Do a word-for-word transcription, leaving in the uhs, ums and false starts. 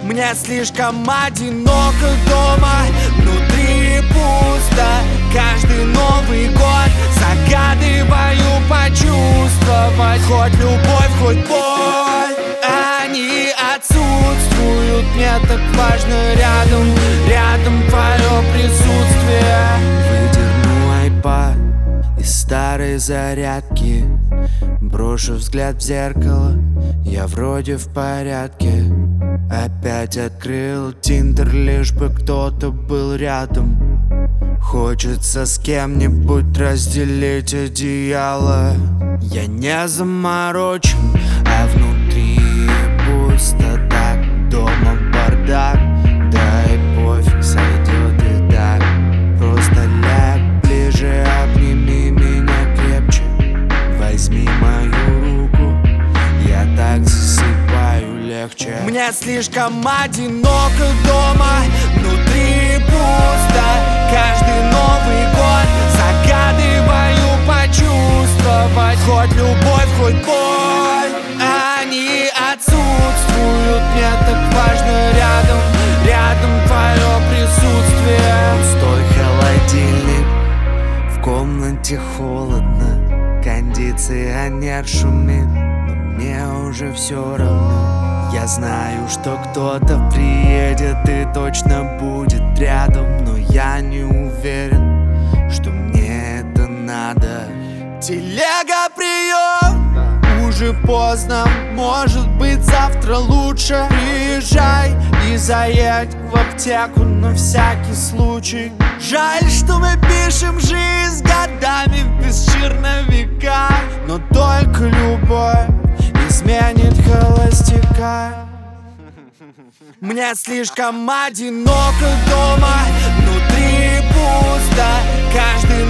Мне слишком одиноко дома, внутри пусто. Каждый Новый год загадываю почувствовать хоть любовь, хоть боль. Они отсутствуют, мне так важно рядом, рядом твое присутствие. Выдерну айпад из старой зарядки, брошу взгляд в зеркало, я вроде в порядке. Опять открыл Тиндер, лишь бы кто-то был рядом. Хочется с кем-нибудь разделить одеяло. Я не заморочен, а внутри пусто так. Дома бардак, да и пофиг, сойдет и так. Просто ляг ближе, обними меня крепче. Возьми мою руку, я так засыпаю легче. Мне слишком одиноко дома, внутри пусто. Каждый Новый год загадываю почувствовать хоть любовь, хоть боль. Они отсутствуют, мне так важно рядом, рядом твое присутствие. Пустой холодильник, в комнате холодно, кондиционер шумит, но мне уже все равно. Я знаю, что кто-то приедет и точно будет рядом, но я не уверен, что мне это надо. Телега, прием, уже поздно, может быть завтра лучше. Приезжай и заедь в аптеку на всякий случай. Жаль, что мы пишем жизнь годами без черновика, но только любовь изменит холостяка. Мне слишком одиноко дома, внутри пусто. Каждый